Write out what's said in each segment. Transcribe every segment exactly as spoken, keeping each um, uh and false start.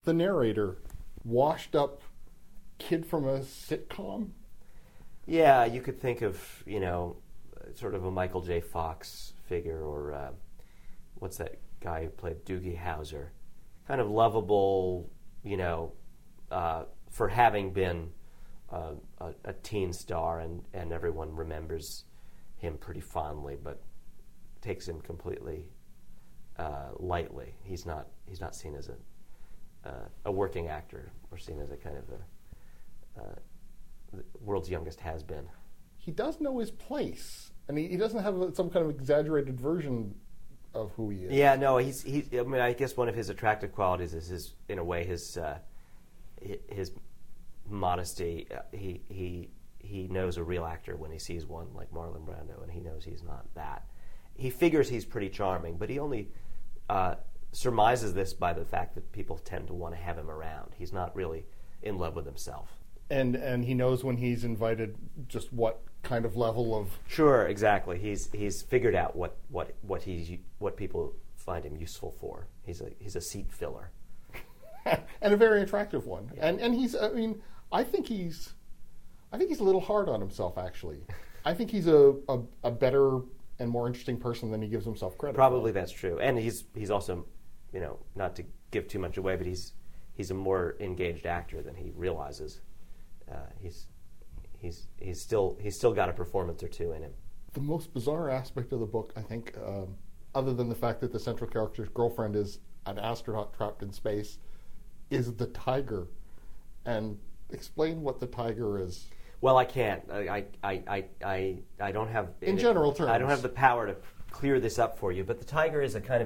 The narrator, washed up kid from a sitcom? Yeah, you could think of, you know, sort of a Michael J. Fox figure, or uh, what's that guy who played Doogie Howser? Kind of lovable, you know, uh, for having been uh, a, a teen star, and, and everyone remembers him pretty fondly, but takes him completely uh, lightly. He's not he's not seen as a uh, a working actor, or seen as a kind of a uh, the world's youngest has-been. He does know his place, and he, he doesn't have some kind of exaggerated version of who he is. Yeah, no, he's he. I mean, I guess one of his attractive qualities is his, in a way, his uh, his modesty. Uh, he he he knows a real actor when he sees one, like Marlon Brando, and he knows he's not that. He figures he's pretty charming, but he only uh, surmises this by the fact that people tend to want to have him around. He's not really in love with himself. And and he knows when he's invited just what kind of level of... Sure, exactly. He's he's figured out what what what he's what people find him useful for. He's a he's a seat filler, and a very attractive one. Yeah. And and he's I mean I think he's I think he's a little hard on himself, actually. I think he's a a, a better and more interesting person than he gives himself credit Probably for. That's true. And he's he's also, you know, not to give too much away, but he's he's a more engaged actor than he realizes. Uh, he's he's he's still he's still got a performance or two in him. The most bizarre aspect of the book, I think, um, other than the fact that the central character's girlfriend is an astronaut trapped in space, is the tiger. And explain what the tiger is. Well, I can't. I I I I, I don't have in general terms. I don't have the power to clear this up for you. But the tiger is a kind of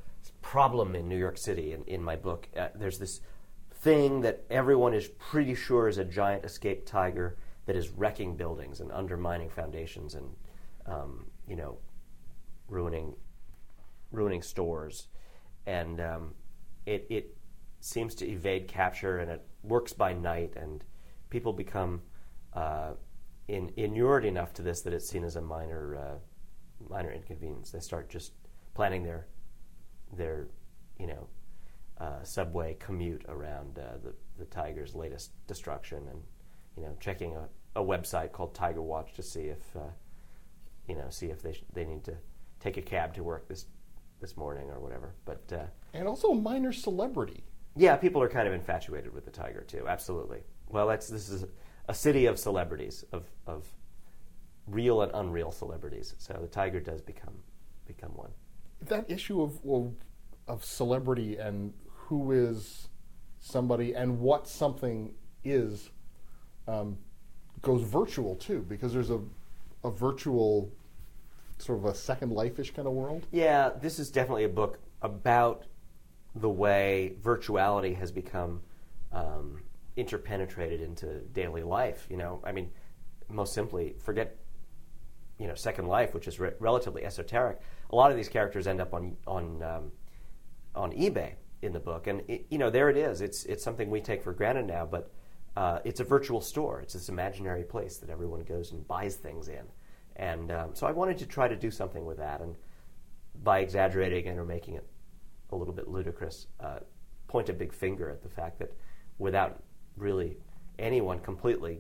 problem in New York City. In, in my book, uh, there's this thing that everyone is pretty sure is a giant escaped tiger that is wrecking buildings and undermining foundations and um, you know ruining ruining stores, and um, it it seems to evade capture, and it works by night, and people become uh, in, inured enough to this that it's seen as a minor uh, minor inconvenience. They start just planning their their you know. Uh, subway commute around uh, the, the tiger's latest destruction, and you know checking a, a website called Tiger Watch to see if uh, you know see if they sh- they need to take a cab to work this this morning or whatever. But uh, and also a minor celebrity. Yeah, people are kind of infatuated with the tiger too. Absolutely. Well, that's this is a city of celebrities, of of real and unreal celebrities. So the tiger does become become one. That issue of of, of celebrity and who is somebody and what something is um, goes virtual too, because there's a a virtual sort of a Second Life-ish kind of world. Yeah, this is definitely a book about the way virtuality has become um, interpenetrated into daily life. You know, I mean, most simply, forget you know Second Life, which is re- relatively esoteric. A lot of these characters end up on on um, on eBay in the book, and it, you know there it is. It's it's something we take for granted now, but uh, it's a virtual store. It's this imaginary place that everyone goes and buys things in, and um, so I wanted to try to do something with that, and by exaggerating it or making it a little bit ludicrous, uh, point a big finger at the fact that without really anyone completely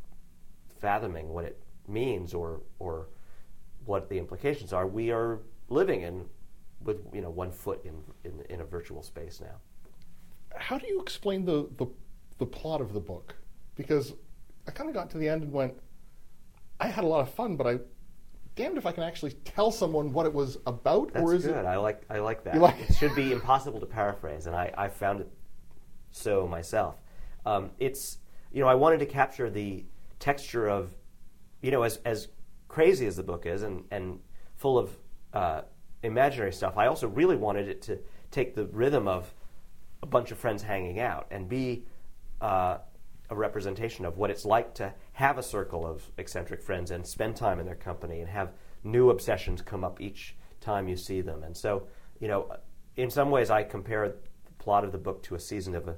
fathoming what it means or or what the implications are, we are living in with you know one foot in, in in a virtual space now. How do you explain the the, the plot of the book? Because I kind of got to the end and went, I had a lot of fun, but I damned if I can actually tell someone what it was about. That's or is good. It... I like I like that. Like... It should be impossible to paraphrase, and I, I found it so myself. Um, it's you know I wanted to capture the texture of you know as as crazy as the book is and and full of uh, imaginary stuff. I also really wanted it to take the rhythm of a bunch of friends hanging out and be uh, a representation of what it's like to have a circle of eccentric friends and spend time in their company and have new obsessions come up each time you see them. And so, you know, in some ways I compare the plot of the book to a season of a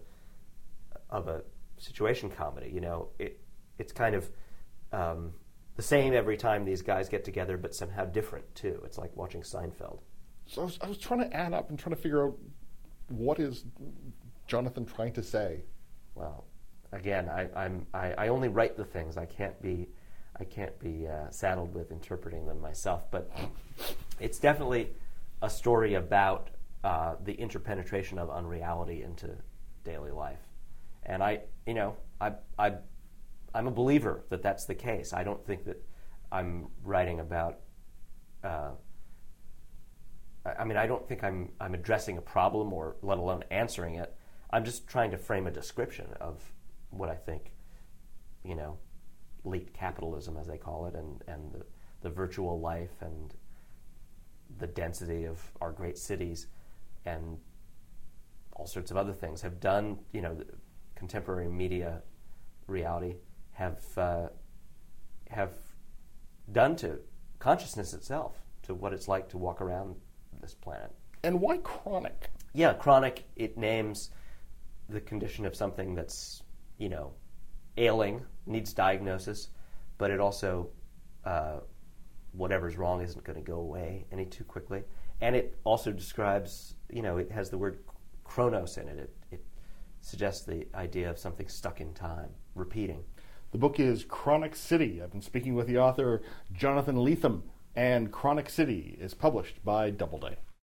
of a situation comedy. You know, it it's kind of um, the same every time these guys get together, but somehow different too. It's like watching Seinfeld. So I was, I was trying to add up and trying to figure out what is Jonathan trying to say? Well, again, I, I'm I, I only write the things. I can't be I can't be uh, saddled with interpreting them myself. But it's definitely a story about uh, the interpenetration of unreality into daily life. And I, you know, I, I, I'm a believer that that's the case. I don't think that I'm writing about. Uh, I mean, I don't think I'm I'm addressing a problem, or let alone answering it. I'm just trying to frame a description of what I think, you know, late capitalism, as they call it, and and the, the virtual life and the density of our great cities, and all sorts of other things have done. You know, the contemporary media reality have uh, have done to consciousness itself, to what it's like to walk around this planet. And why chronic? Yeah, chronic, it names the condition of something that's, you know, ailing, needs diagnosis, but it also, uh, whatever's wrong isn't going to go away any too quickly. And it also describes, you know, it has the word chronos in it. It, it suggests the idea of something stuck in time, repeating. The book is Chronic City. I've been speaking with the author, Jonathan Lethem, and Chronic City is published by Doubleday.